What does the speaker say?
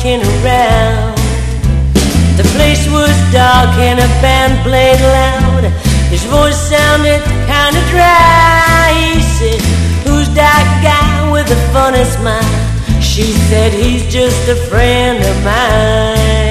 sneaking around. The place was dark and a band played loud. His voice sounded kind of dry. He said, "Who's that guy with the funny smile?" She said, "He's just a friend of mine."